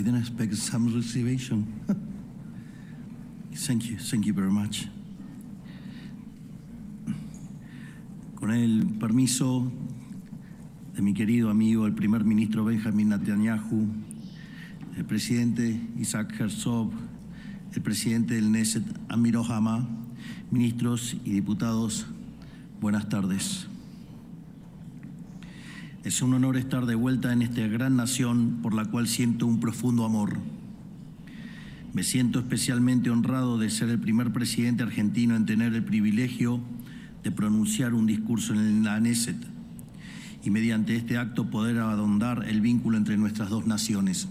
didn't expect some reservation. Thank you very much. Con el permiso de mi querido amigo, el primer ministro Benjamin Netanyahu, el presidente Isaac Herzog, el presidente del Knesset Amir Ohama, ministros y diputados, buenas tardes. Es un honor estar de vuelta en esta gran nación por la cual siento un profundo amor. Me siento especialmente honrado de ser el primer presidente argentino en tener el privilegio de pronunciar un discurso en la Knesset y mediante este acto poder ahondar el vínculo entre nuestras dos naciones.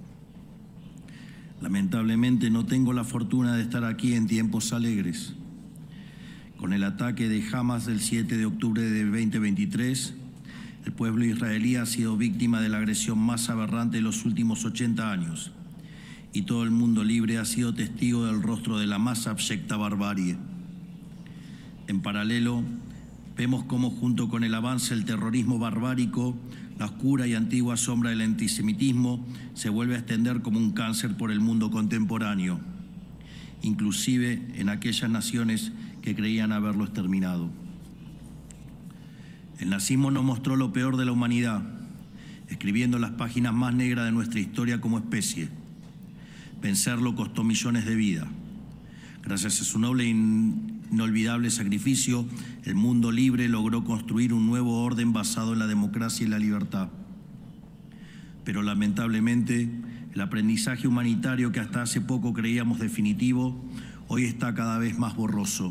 Lamentablemente no tengo la fortuna de estar aquí en tiempos alegres. Con el ataque de Hamas del 7 de octubre de 2023, el pueblo israelí ha sido víctima de la agresión más aberrante de los últimos 80 años y todo el mundo libre ha sido testigo del rostro de la más abyecta barbarie. En paralelo, vemos cómo junto con el avance del terrorismo barbárico, la oscura y antigua sombra del antisemitismo se vuelve a extender como un cáncer por el mundo contemporáneo, inclusive en aquellas naciones que creían haberlo exterminado. El nazismo nos mostró lo peor de la humanidad, escribiendo las páginas más negras de nuestra historia como especie. Vencerlo costó millones de vidas. Gracias a su noble e inolvidable sacrificio, el mundo libre logró construir un nuevo orden basado en la democracia y la libertad. Pero lamentablemente, el aprendizaje humanitario que hasta hace poco creíamos definitivo, hoy está cada vez más borroso.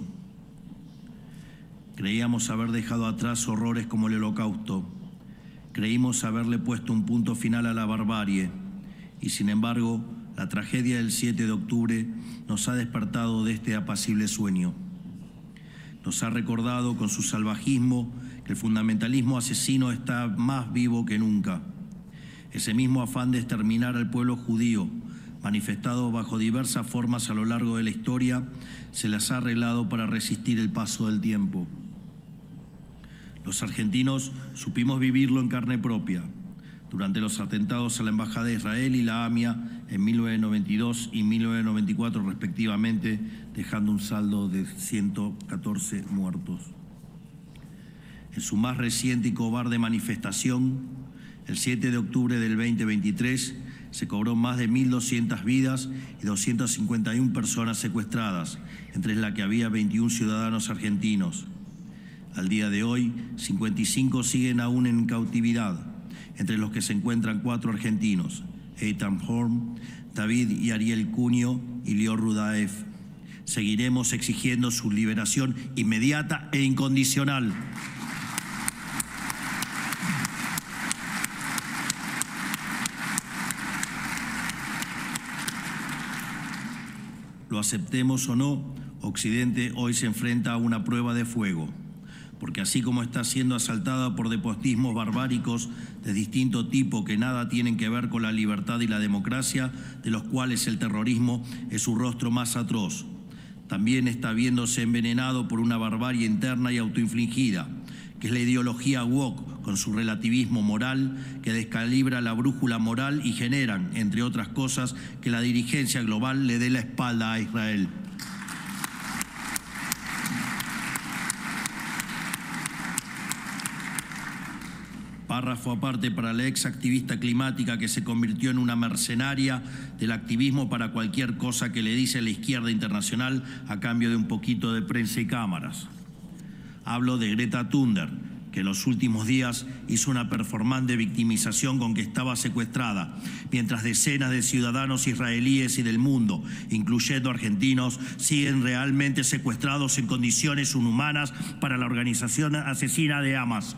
Creíamos haber dejado atrás horrores como el Holocausto. Creímos haberle puesto un punto final a la barbarie. Y sin embargo, la tragedia del 7 de octubre nos ha despertado de este apacible sueño. Nos ha recordado con su salvajismo que el fundamentalismo asesino está más vivo que nunca. Ese mismo afán de exterminar al pueblo judío, manifestado bajo diversas formas a lo largo de la historia, se las ha arreglado para resistir el paso del tiempo. Los argentinos supimos vivirlo en carne propia durante los atentados a la Embajada de Israel y la AMIA en 1992 y 1994 respectivamente, dejando un saldo de 114 muertos. En su más reciente y cobarde manifestación, el 7 de octubre del 2023, se cobró más de 1.200 vidas y 251 personas secuestradas, entre las que había 21 ciudadanos argentinos. Al día de hoy, 55 siguen aún en cautividad, entre los que se encuentran 4 argentinos, Eitan Horn, David y Ariel Cunio y Lior Rudaev. Seguiremos exigiendo su liberación inmediata e incondicional. Lo aceptemos o no, Occidente hoy se enfrenta a una prueba de fuego, porque así como está siendo asaltada por despotismos barbáricos de distinto tipo que nada tienen que ver con la libertad y la democracia, de los cuales el terrorismo es su rostro más atroz, también está viéndose envenenado por una barbarie interna y autoinfligida, que es la ideología woke, con su relativismo moral que descalibra la brújula moral y generan, entre otras cosas, que la dirigencia global le dé la espalda a Israel. Párrafo aparte para la ex activista climática que se convirtió en una mercenaria del activismo para cualquier cosa que le dice la izquierda internacional a cambio de un poquito de prensa y cámaras. Hablo de Greta Thunberg, que en los últimos días hizo una performance de victimización con que estaba secuestrada, mientras decenas de ciudadanos israelíes y del mundo, incluyendo argentinos, siguen realmente secuestrados en condiciones inhumanas para la organización asesina de Hamas.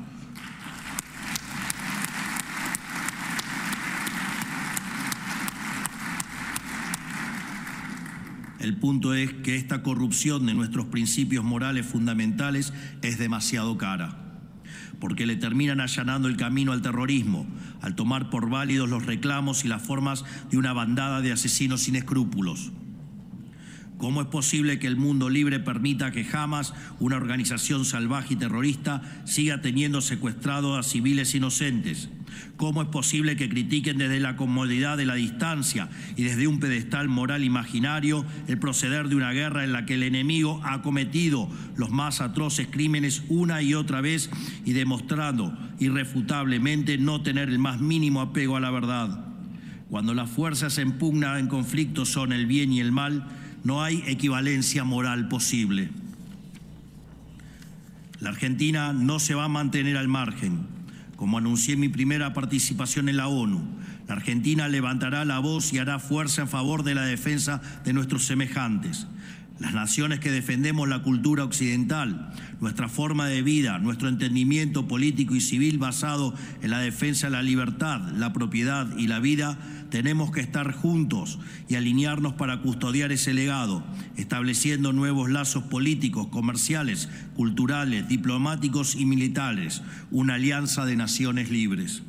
El punto es que esta corrupción de nuestros principios morales fundamentales es demasiado cara, porque le terminan allanando el camino al terrorismo, al tomar por válidos los reclamos y las formas de una bandada de asesinos sin escrúpulos. ¿Cómo es posible que el mundo libre permita que Hamas, una organización salvaje y terrorista, siga teniendo secuestrados a civiles inocentes? ¿Cómo es posible que critiquen desde la comodidad de la distancia y desde un pedestal moral imaginario el proceder de una guerra en la que el enemigo ha cometido los más atroces crímenes una y otra vez y demostrando irrefutablemente no tener el más mínimo apego a la verdad? Cuando las fuerzas en pugna en conflicto son el bien y el mal, no hay equivalencia moral posible. La Argentina no se va a mantener al margen. Como anuncié en mi primera participación en la ONU, la Argentina levantará la voz y hará fuerza en favor de la defensa de nuestros semejantes. Las naciones que defendemos la cultura occidental, nuestra forma de vida, nuestro entendimiento político y civil basado en la defensa de la libertad, la propiedad y la vida, tenemos que estar juntos y alinearnos para custodiar ese legado, estableciendo nuevos lazos políticos, comerciales, culturales, diplomáticos y militares, una alianza de naciones libres.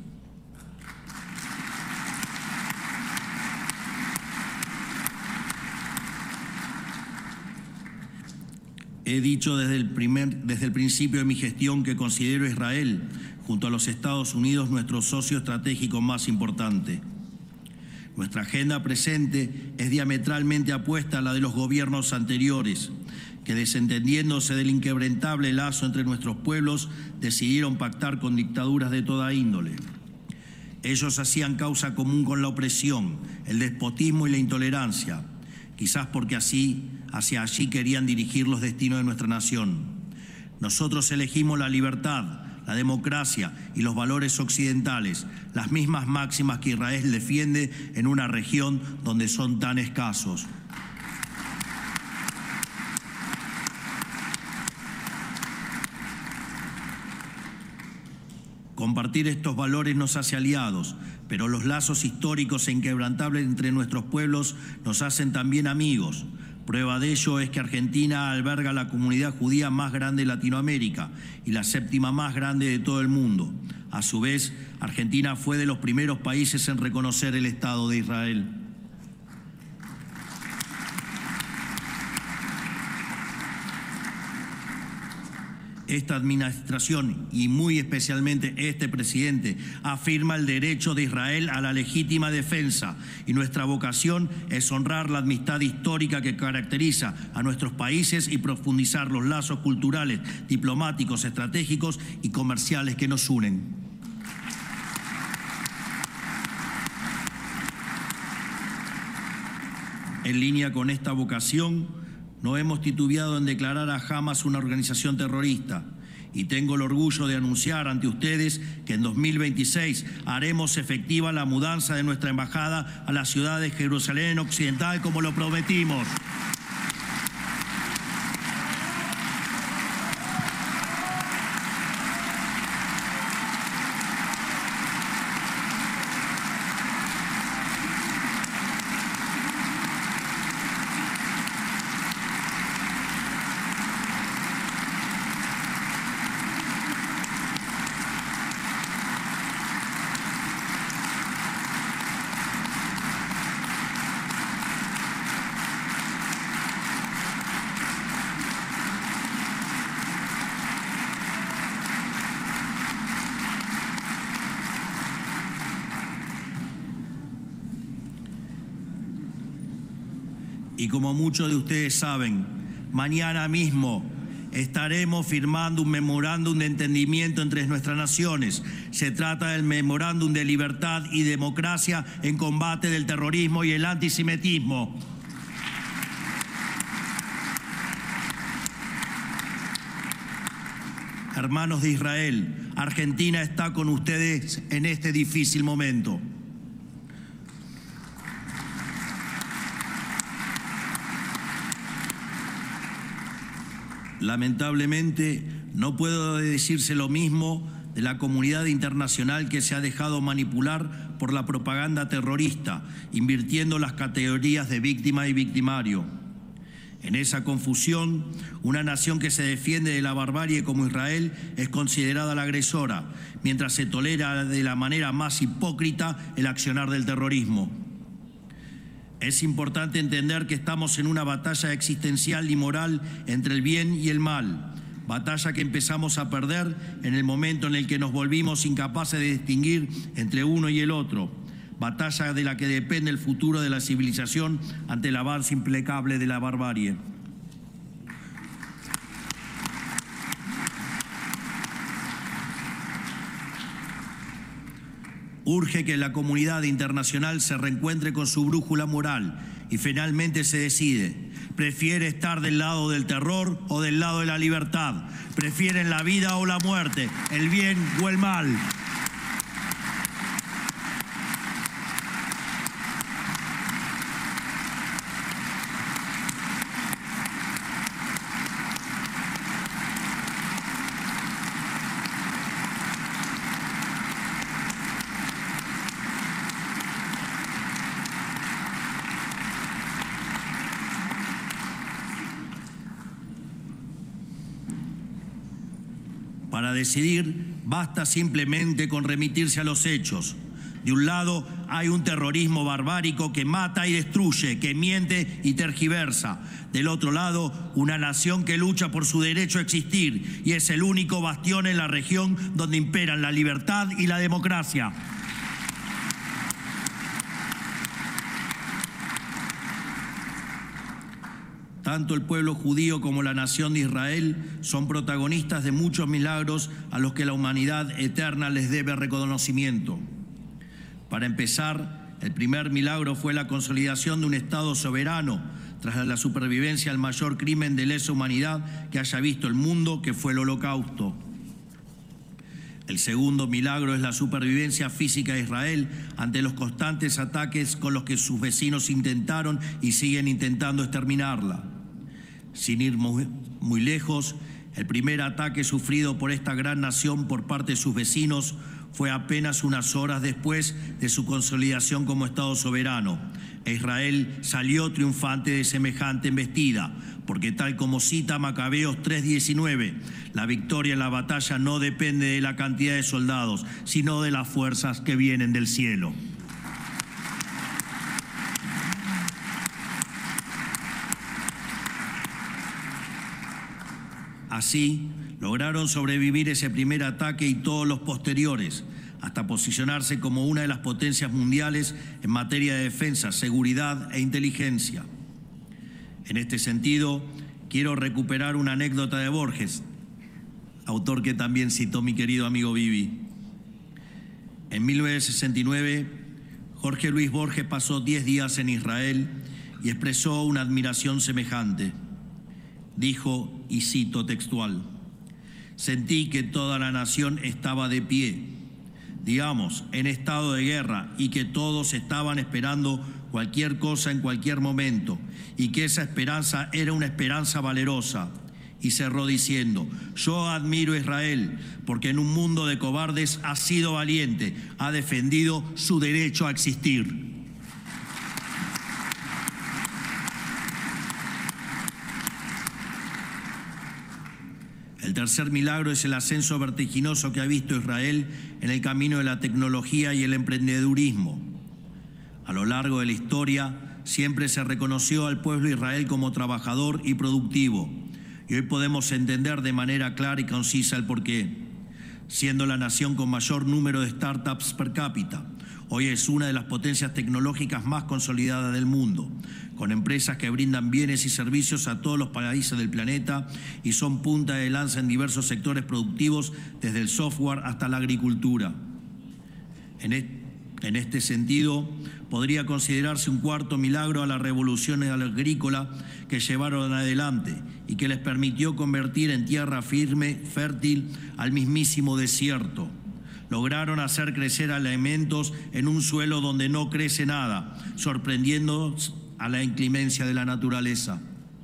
He dicho desde el principio de mi gestión que considero a Israel, junto a los Estados Unidos, nuestro socio estratégico más importante. Nuestra agenda presente es diametralmente opuesta a la de los gobiernos anteriores, que desentendiéndose del inquebrantable lazo entre nuestros pueblos, decidieron pactar con dictaduras de toda índole. Ellos hacían causa común con la opresión, el despotismo y la intolerancia, quizás porque hacia allí querían dirigir los destinos de nuestra nación. Nosotros elegimos la libertad, la democracia y los valores occidentales, las mismas máximas que Israel defiende en una región donde son tan escasos. Compartir estos valores nos hace aliados, pero los lazos históricos e inquebrantables entre nuestros pueblos nos hacen también amigos. Prueba de ello es que Argentina alberga la comunidad judía más grande de Latinoamérica y la séptima más grande de todo el mundo. A su vez, Argentina fue de los primeros países en reconocer el Estado de Israel. Esta administración, y muy especialmente este presidente, afirma el derecho de Israel a la legítima defensa, y nuestra vocación es honrar la amistad histórica que caracteriza a nuestros países y profundizar los lazos culturales, diplomáticos, estratégicos y comerciales que nos unen. En línea con esta vocación, no hemos titubeado en declarar a Hamas una organización terrorista y tengo el orgullo de anunciar ante ustedes que en 2026 haremos efectiva la mudanza de nuestra embajada a la ciudad de Jerusalén Occidental como lo prometimos. Y como muchos de ustedes saben, mañana mismo estaremos firmando un memorándum de entendimiento entre nuestras naciones. Se trata del memorándum de libertad y democracia en combate del terrorismo y el antisemitismo. Hermanos de Israel, Argentina está con ustedes en este difícil momento. Lamentablemente, no puedo decirse lo mismo de la comunidad internacional que se ha dejado manipular por la propaganda terrorista, invirtiendo las categorías de víctima y victimario. En esa confusión, una nación que se defiende de la barbarie como Israel es considerada la agresora, mientras se tolera de la manera más hipócrita el accionar del terrorismo. Es importante entender que estamos en una batalla existencial y moral entre el bien y el mal, batalla que empezamos a perder en el momento en el que nos volvimos incapaces de distinguir entre uno y el otro, batalla de la que depende el futuro de la civilización ante el avance implacable de la barbarie. Urge que la comunidad internacional se reencuentre con su brújula moral y finalmente se decide. ¿Prefiere estar del lado del terror o del lado de la libertad? ¿Prefieren la vida o la muerte? ¿El bien o el mal? Para decidir, basta simplemente con remitirse a los hechos. De un lado hay un terrorismo barbárico que mata y destruye, que miente y tergiversa. Del otro lado, una nación que lucha por su derecho a existir y es el único bastión en la región donde imperan la libertad y la democracia. Tanto el pueblo judío como la nación de Israel son protagonistas de muchos milagros a los que la humanidad eterna les debe reconocimiento. Para empezar, el primer milagro fue la consolidación de un Estado soberano tras la supervivencia al mayor crimen de lesa humanidad que haya visto el mundo, que fue el Holocausto. El segundo milagro es la supervivencia física de Israel ante los constantes ataques con los que sus vecinos intentaron y siguen intentando exterminarla. Sin ir muy lejos, el primer ataque sufrido por esta gran nación por parte de sus vecinos fue apenas unas horas después de su consolidación como Estado soberano. Israel salió triunfante de semejante embestida, porque tal como cita Macabeos 3:19, la victoria en la batalla no depende de la cantidad de soldados, sino de las fuerzas que vienen del cielo. Así, lograron sobrevivir ese primer ataque y todos los posteriores, hasta posicionarse como una de las potencias mundiales en materia de defensa, seguridad e inteligencia. En este sentido, quiero recuperar una anécdota de Borges, autor que también citó mi querido amigo Vivi. En 1969, Jorge Luis Borges pasó 10 días en Israel y expresó una admiración semejante. Dijo, y cito textual: sentí que toda la nación estaba de pie, digamos, en estado de guerra, y que todos estaban esperando cualquier cosa en cualquier momento, y que esa esperanza era una esperanza valerosa. Y cerró diciendo: yo admiro a Israel, porque en un mundo de cobardes ha sido valiente, ha defendido su derecho a existir. El tercer milagro es el ascenso vertiginoso que ha visto Israel en el camino de la tecnología y el emprendedurismo. A lo largo de la historia, siempre se reconoció al pueblo de Israel como trabajador y productivo. Y hoy podemos entender de manera clara y concisa el porqué. Siendo la nación con mayor número de startups per cápita, hoy es una de las potencias tecnológicas más consolidadas del mundo, con empresas que brindan bienes y servicios a todos los países del planeta y son punta de lanza en diversos sectores productivos, desde el software hasta la agricultura. En este sentido, podría considerarse un cuarto milagro a la revolución agrícola que llevaron adelante y que les permitió convertir en tierra firme, fértil, al mismísimo desierto. Lograron hacer crecer alimentos en un suelo donde no crece nada, sorprendiendo a la inclemencia de la naturaleza.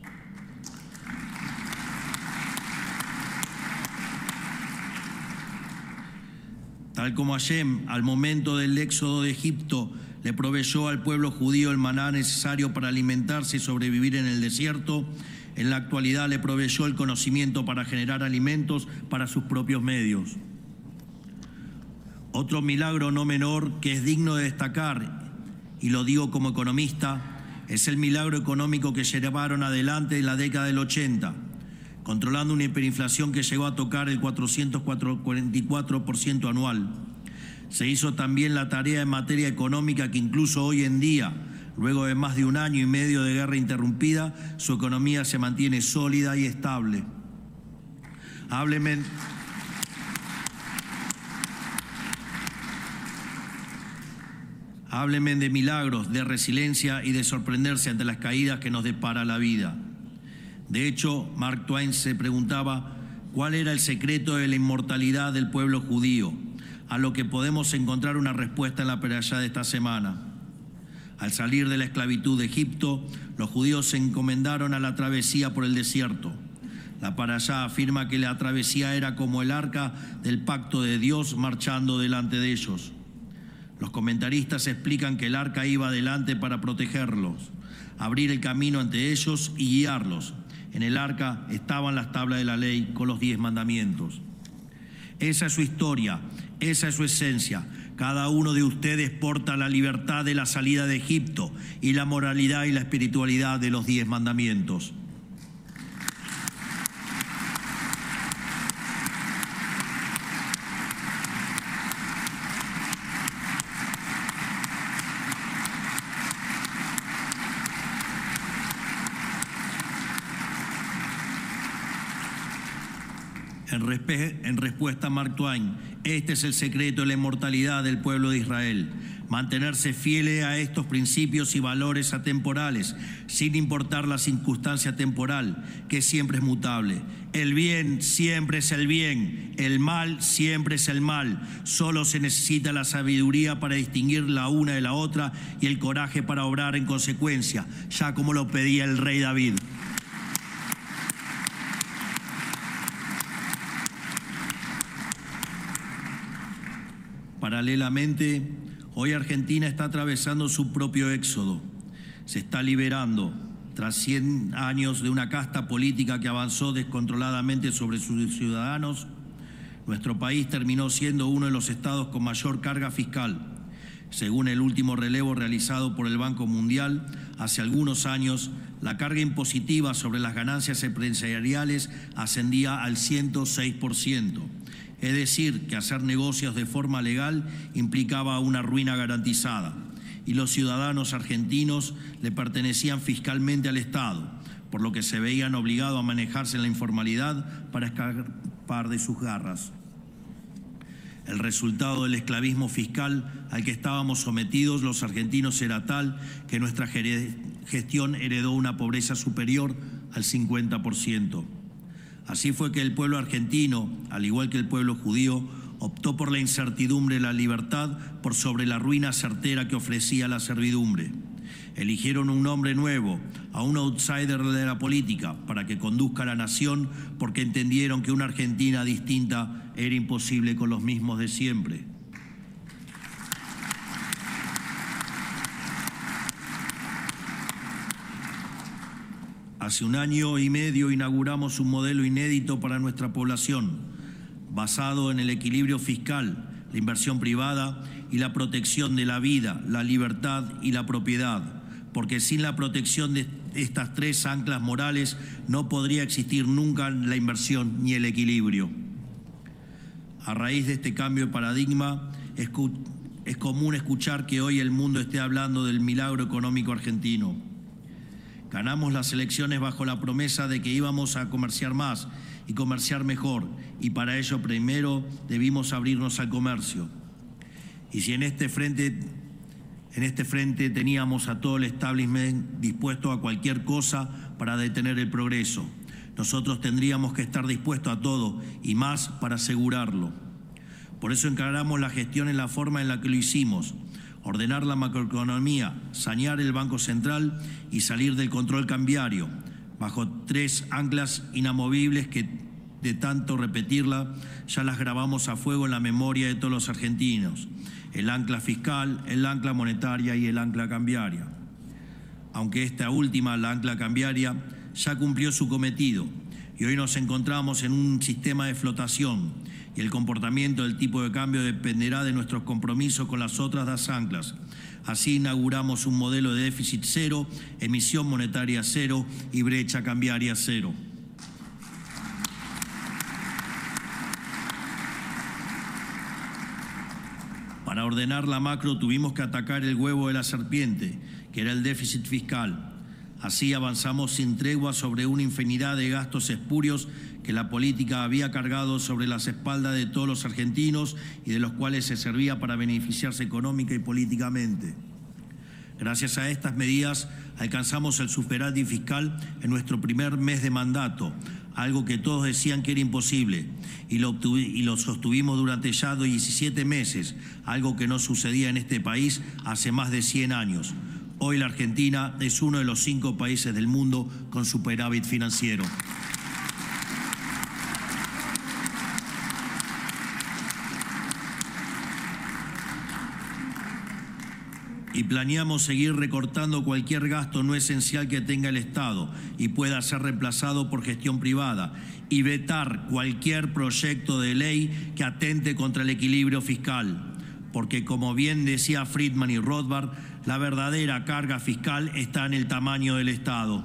Tal como Hashem, al momento del éxodo de Egipto, le proveyó al pueblo judío el maná necesario para alimentarse y sobrevivir en el desierto, en la actualidad le proveyó el conocimiento para generar alimentos para sus propios medios. Otro milagro no menor que es digno de destacar, y lo digo como economista, Es el milagro económico que llevaron adelante en la década del 80, controlando una hiperinflación que llegó a tocar el 444% anual. Se hizo también la tarea en materia económica que incluso hoy en día, luego de más de un año y medio de guerra interrumpida, su economía se mantiene sólida y estable. Háblenme de milagros, de resiliencia y de sorprenderse ante las caídas que nos depara la vida. De hecho, Mark Twain se preguntaba cuál era el secreto de la inmortalidad del pueblo judío, a lo que podemos encontrar una respuesta en la perashá de esta semana. Al salir de la esclavitud de Egipto, los judíos se encomendaron a la travesía por el desierto. La perashá afirma que la travesía era como el arca del pacto de Dios marchando delante de ellos. Los comentaristas explican que el arca iba adelante para protegerlos, abrir el camino ante ellos y guiarlos. En el arca estaban las tablas de la ley con los 10 mandamientos. Esa es su historia, esa es su esencia. Cada uno de ustedes porta la libertad de la salida de Egipto y la moralidad y la espiritualidad de los 10 mandamientos. En respuesta a Mark Twain, este es el secreto de la inmortalidad del pueblo de Israel: mantenerse fieles a estos principios y valores atemporales, sin importar la circunstancia temporal, que siempre es mutable. El bien siempre es el bien, el mal siempre es el mal. Solo se necesita la sabiduría para distinguir la una de la otra y el coraje para obrar en consecuencia, ya como lo pedía el rey David. Paralelamente, hoy Argentina está atravesando su propio éxodo. Se está liberando tras 100 años de una casta política que avanzó descontroladamente sobre sus ciudadanos. Nuestro país terminó siendo uno de los estados con mayor carga fiscal. Según el último relevo realizado por el Banco Mundial, hace algunos años, la carga impositiva sobre las ganancias empresariales ascendía al 106%. Es decir, que hacer negocios de forma legal implicaba una ruina garantizada, y los ciudadanos argentinos le pertenecían fiscalmente al Estado, por lo que se veían obligados a manejarse en la informalidad para escapar de sus garras. El resultado del esclavismo fiscal al que estábamos sometidos los argentinos era tal que nuestra gestión heredó una pobreza superior al 50%. Así fue que el pueblo argentino, al igual que el pueblo judío, optó por la incertidumbre de la libertad por sobre la ruina certera que ofrecía la servidumbre. Eligieron un hombre nuevo, a un outsider de la política, para que conduzca a la nación, porque entendieron que una Argentina distinta era imposible con los mismos de siempre. Hace un año y medio inauguramos un modelo inédito para nuestra población, basado en el equilibrio fiscal, la inversión privada y la protección de la vida, la libertad y la propiedad, porque sin la protección de estas tres anclas morales no podría existir nunca la inversión ni el equilibrio. A raíz de este cambio de paradigma, es común escuchar que hoy el mundo esté hablando del milagro económico argentino. Ganamos las elecciones bajo la promesa de que íbamos a comerciar más y comerciar mejor, y para ello primero debimos abrirnos al comercio. Y si en este frente teníamos a todo el establishment dispuesto a cualquier cosa para detener el progreso, nosotros tendríamos que estar dispuestos a todo y más para asegurarlo. Por eso encaramos la gestión en la forma en la que lo hicimos: ordenar la macroeconomía, sanear el Banco Central y salir del control cambiario, bajo tres anclas inamovibles que, de tanto repetirla, ya las grabamos a fuego en la memoria de todos los argentinos: el ancla fiscal, el ancla monetaria y el ancla cambiaria. Aunque esta última, la ancla cambiaria, ya cumplió su cometido y hoy nos encontramos en un sistema de flotación, y el comportamiento del tipo de cambio dependerá de nuestros compromisos con las otras dos anclas. Así inauguramos un modelo de déficit cero, emisión monetaria cero y brecha cambiaria cero. Para ordenar la macro tuvimos que atacar el huevo de la serpiente, que era el déficit fiscal. Así avanzamos sin tregua sobre una infinidad de gastos espurios que la política había cargado sobre las espaldas de todos los argentinos y de los cuales se servía para beneficiarse económica y políticamente. Gracias a estas medidas alcanzamos el superávit fiscal en nuestro primer mes de mandato, algo que todos decían que era imposible, y lo sostuvimos durante ya 17 meses, algo que no sucedía en este país hace más de 100 años. Hoy la Argentina es uno de los 5 países del mundo con superávit financiero. Y planeamos seguir recortando cualquier gasto no esencial que tenga el Estado y pueda ser reemplazado por gestión privada, y vetar cualquier proyecto de ley que atente contra el equilibrio fiscal. Porque, como bien decía Friedman y Rothbard, la verdadera carga fiscal está en el tamaño del Estado.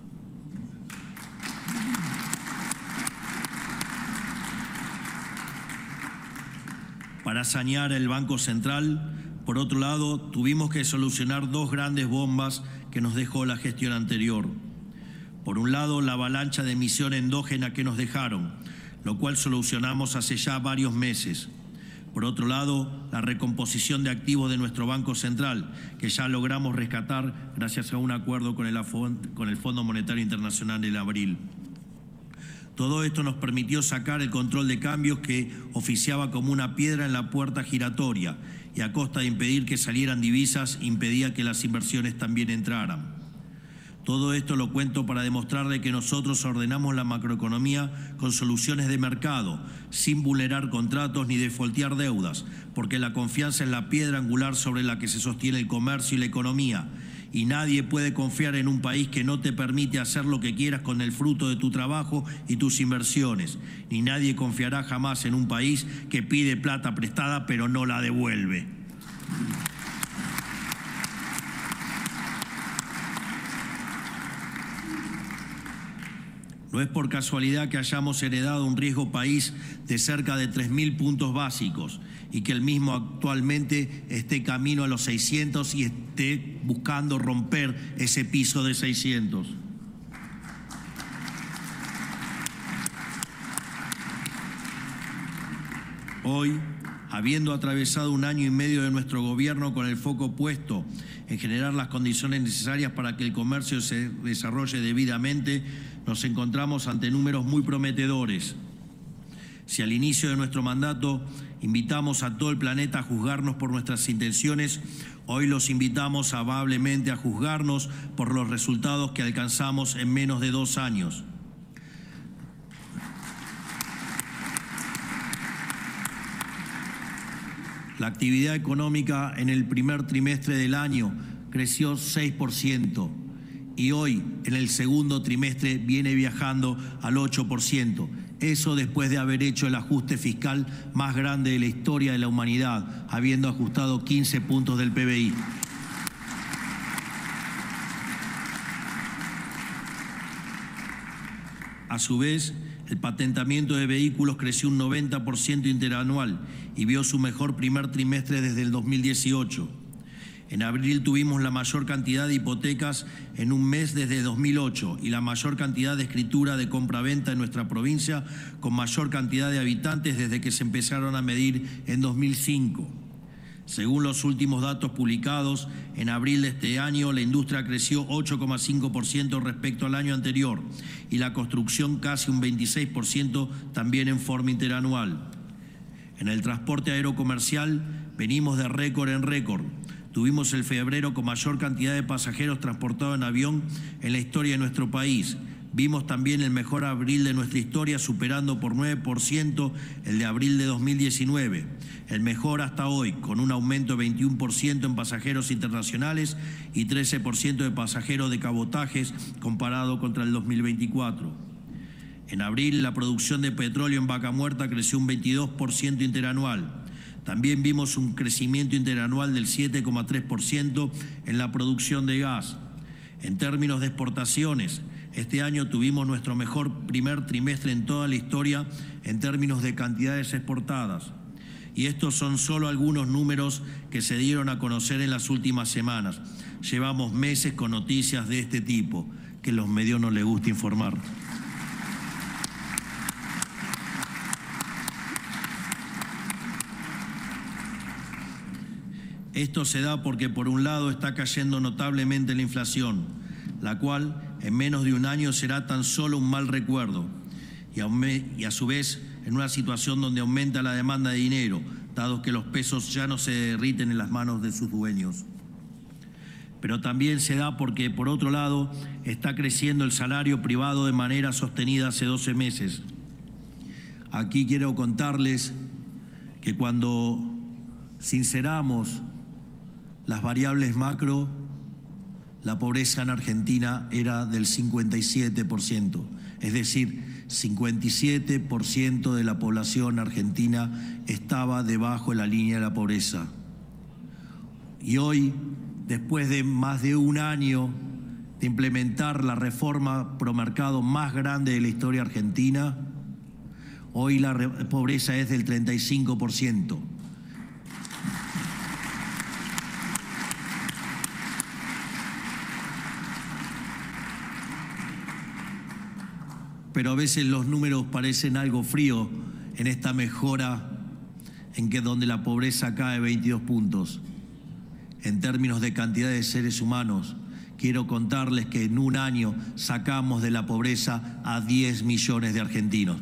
Para sanear el Banco Central, por otro lado, tuvimos que solucionar 2 grandes bombas que nos dejó la gestión anterior. Por un lado, la avalancha de emisión endógena que nos dejaron, lo cual solucionamos hace ya varios meses. Por otro lado, la recomposición de activos de nuestro Banco Central, que ya logramos rescatar gracias a un acuerdo con el Fondo Monetario Internacional en abril. Todo esto nos permitió sacar el control de cambios que oficiaba como una piedra en la puerta giratoria y, a costa de impedir que salieran divisas, impedía que las inversiones también entraran. Todo esto lo cuento para demostrarle que nosotros ordenamos la macroeconomía con soluciones de mercado, sin vulnerar contratos ni defaultear deudas, porque la confianza es la piedra angular sobre la que se sostiene el comercio y la economía. Y nadie puede confiar en un país que no te permite hacer lo que quieras con el fruto de tu trabajo y tus inversiones. Ni nadie confiará jamás en un país que pide plata prestada pero no la devuelve. No es por casualidad que hayamos heredado un riesgo país de cerca de 3.000 puntos básicos y que el mismo actualmente esté camino a los 600 y esté buscando romper ese piso de 600. Hoy, habiendo atravesado 1 año y medio de nuestro gobierno con el foco puesto en generar las condiciones necesarias para que el comercio se desarrolle debidamente, nos encontramos ante números muy prometedores. Si al inicio de nuestro mandato invitamos a todo el planeta a juzgarnos por nuestras intenciones, hoy los invitamos amablemente a juzgarnos por los resultados que alcanzamos en menos de 2 años. La actividad económica en el primer trimestre del año creció 6%. Y hoy, en el segundo trimestre, viene viajando al 8%. Eso después de haber hecho el ajuste fiscal más grande de la historia de la humanidad, habiendo ajustado 15 puntos del PBI. A su vez, el patentamiento de vehículos creció un 90% interanual y vio su mejor primer trimestre desde el 2018. En abril tuvimos la mayor cantidad de hipotecas en un mes desde 2008 y la mayor cantidad de escritura de compra-venta en nuestra provincia con mayor cantidad de habitantes desde que se empezaron a medir en 2005. Según los últimos datos publicados, en abril de este año la industria creció 8,5% respecto al año anterior y la construcción casi un 26% también en forma interanual. En el transporte aerocomercial venimos de récord en récord. Tuvimos el febrero con mayor cantidad de pasajeros transportados en avión en la historia de nuestro país. Vimos también el mejor abril de nuestra historia, superando por 9% el de abril de 2019. El mejor hasta hoy, con un aumento de 21% en pasajeros internacionales y 13% de pasajeros de cabotajes comparado contra el 2024. En abril, la producción de petróleo en Vaca Muerta creció un 22% interanual. También vimos un crecimiento interanual del 7,3% en la producción de gas. En términos de exportaciones, este año tuvimos nuestro mejor primer trimestre en toda la historia en términos de cantidades exportadas. Y estos son solo algunos números que se dieron a conocer en las últimas semanas. Llevamos meses con noticias de este tipo, que a los medios no les gusta informar. Esto se da porque, por un lado, está cayendo notablemente la inflación, la cual en menos de un año será tan solo un mal recuerdo, y a su vez en una situación donde aumenta la demanda de dinero, dado que los pesos ya no se derriten en las manos de sus dueños. Pero también se da porque, por otro lado, está creciendo el salario privado de manera sostenida hace 12 meses. Aquí quiero contarles que cuando sinceramos las variables macro, la pobreza en Argentina era del 57%, es decir, 57% de la población argentina estaba debajo de la línea de la pobreza. Y hoy, después de más de un año de implementar la reforma promercado más grande de la historia argentina, hoy la pobreza es del 35%. Pero a veces los números parecen algo frío en esta mejora en que donde la pobreza cae 22 puntos. En términos de cantidad de seres humanos, quiero contarles que en un año sacamos de la pobreza a 10 millones de argentinos.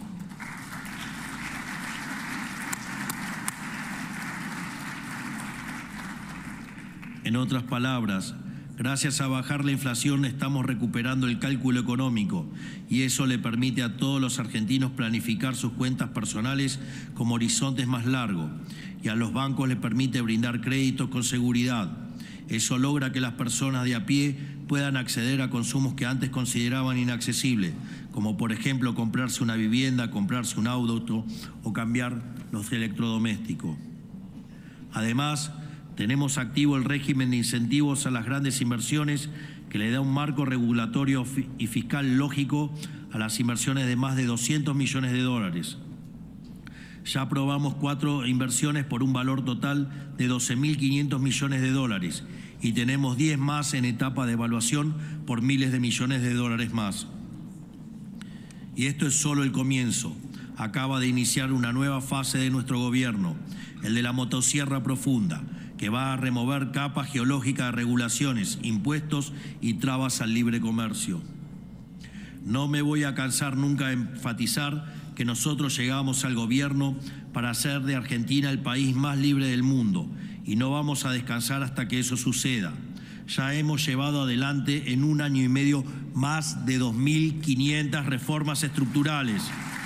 En otras palabras, gracias a bajar la inflación estamos recuperando el cálculo económico y eso le permite a todos los argentinos planificar sus cuentas personales con horizontes más largos y a los bancos les permite brindar créditos con seguridad. Eso logra que las personas de a pie puedan acceder a consumos que antes consideraban inaccesibles, como por ejemplo comprarse una vivienda, comprarse un auto o cambiar los electrodomésticos. Además, tenemos activo el régimen de incentivos a las grandes inversiones que le da un marco regulatorio y fiscal lógico a las inversiones de más de 200 millones de dólares. Ya aprobamos 4 inversiones por un valor total de 12.500 millones de dólares y tenemos 10 más en etapa de evaluación por miles de millones de dólares más. Y esto es solo el comienzo. Acaba de iniciar una nueva fase de nuestro gobierno, el de la motosierra profunda, que va a remover capas geológicas de regulaciones, impuestos y trabas al libre comercio. No me voy a cansar nunca de enfatizar que nosotros llegamos al gobierno para hacer de Argentina el país más libre del mundo y no vamos a descansar hasta que eso suceda. Ya hemos llevado adelante en un año y medio más de 2.500 reformas estructurales.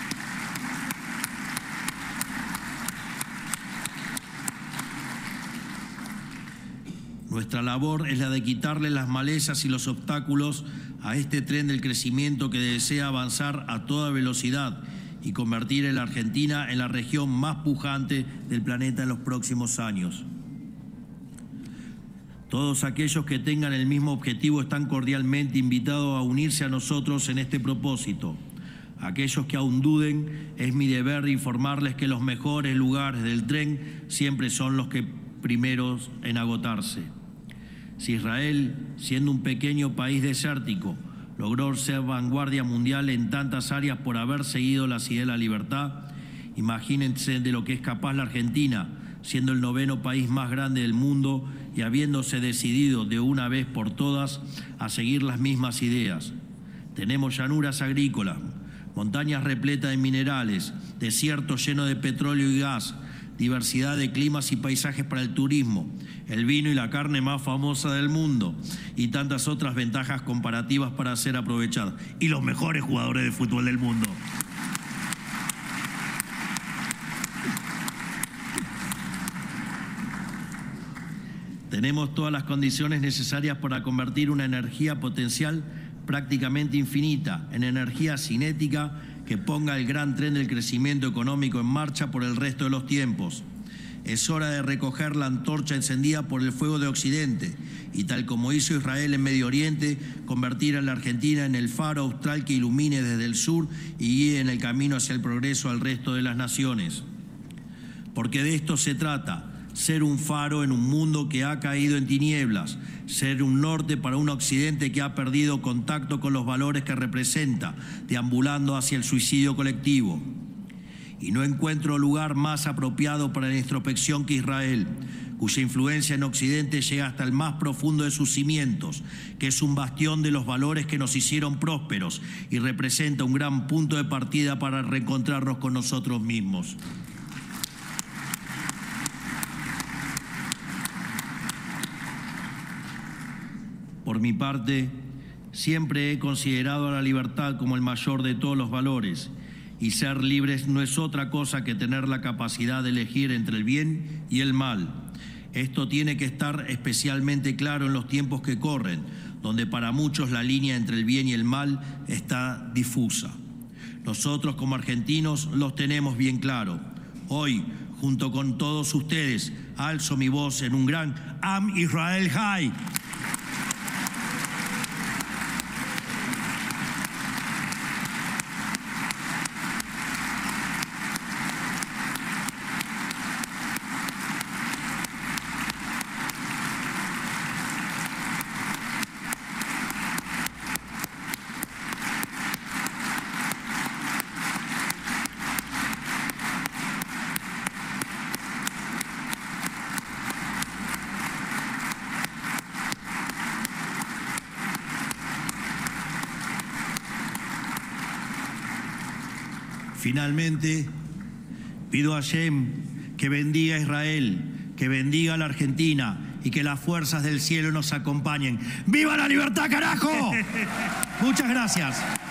Nuestra labor es la de quitarle las malezas y los obstáculos a este tren del crecimiento que desea avanzar a toda velocidad y convertir a la Argentina en la región más pujante del planeta en los próximos años. Todos aquellos que tengan el mismo objetivo están cordialmente invitados a unirse a nosotros en este propósito. Aquellos que aún duden, es mi deber informarles que los mejores lugares del tren siempre son los que primeros en agotarse. Si Israel, siendo un pequeño país desértico, logró ser vanguardia mundial en tantas áreas por haber seguido las ideas de la libertad, imagínense de lo que es capaz la Argentina, siendo el 9º país más grande del mundo y habiéndose decidido de una vez por todas a seguir las mismas ideas. Tenemos llanuras agrícolas, montañas repletas de minerales, desiertos llenos de petróleo y gas, diversidad de climas y paisajes para el turismo, el vino y la carne más famosa del mundo y tantas otras ventajas comparativas para ser aprovechadas. Y los mejores jugadores de fútbol del mundo. Tenemos todas las condiciones necesarias para convertir una energía potencial prácticamente infinita en energía cinética que ponga el gran tren del crecimiento económico en marcha por el resto de los tiempos. Es hora de recoger la antorcha encendida por el fuego de Occidente y, tal como hizo Israel en Medio Oriente, convertir a la Argentina en el faro austral que ilumine desde el sur y guíe en el camino hacia el progreso al resto de las naciones. Porque de esto se trata, ser un faro en un mundo que ha caído en tinieblas, ser un norte para un occidente que ha perdido contacto con los valores que representa, deambulando hacia el suicidio colectivo. Y no encuentro lugar más apropiado para la introspección que Israel, cuya influencia en Occidente llega hasta el más profundo de sus cimientos, que es un bastión de los valores que nos hicieron prósperos y representa un gran punto de partida para reencontrarnos con nosotros mismos. Por mi parte, siempre he considerado a la libertad como el mayor de todos los valores, y ser libres no es otra cosa que tener la capacidad de elegir entre el bien y el mal. Esto tiene que estar especialmente claro en los tiempos que corren, donde para muchos la línea entre el bien y el mal está difusa. Nosotros como argentinos los tenemos bien claro. Hoy, junto con todos ustedes, alzo mi voz en un gran Am Israel Chai. Finalmente, pido a Hashem que bendiga a Israel, que bendiga a la Argentina y que las fuerzas del cielo nos acompañen. ¡Viva la libertad, carajo! Muchas gracias.